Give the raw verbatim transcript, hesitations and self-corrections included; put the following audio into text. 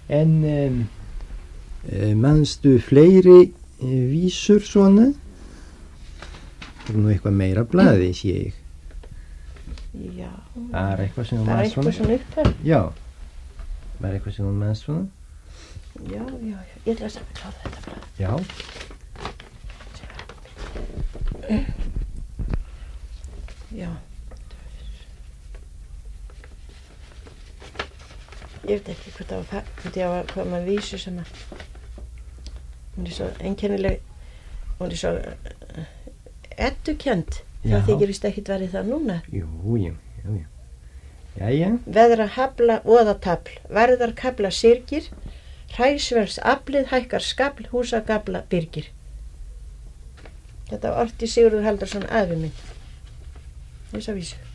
En um, manstu fleiri uh, vísur svona? Það er nú eitthvað meira blaði, sé ég. Já. Það er eitthvað sem þú Bara manst svona? eitthvað svona upphæð. Já. Það er eitthvað sem þú manst svona? Já, já, já. Ég ætla að klára þetta blað. Já. Já. Ég veit ekki hvort það var, hvort ég var að koma að vísu sem að hún er svo einkennileg, hún er svo uh, eddukennd. Já. Það þykir víst ekkert verið það núna. Jú, jú, jú, jú. Jæja. Veðra hafla óðatafl, varðar kabla syrgir, hræsverðs aflið hækkar skafl, húsa gabla byrgir. Þetta var Orti Sigurður Halldórsson afi minn. Þessa vísu.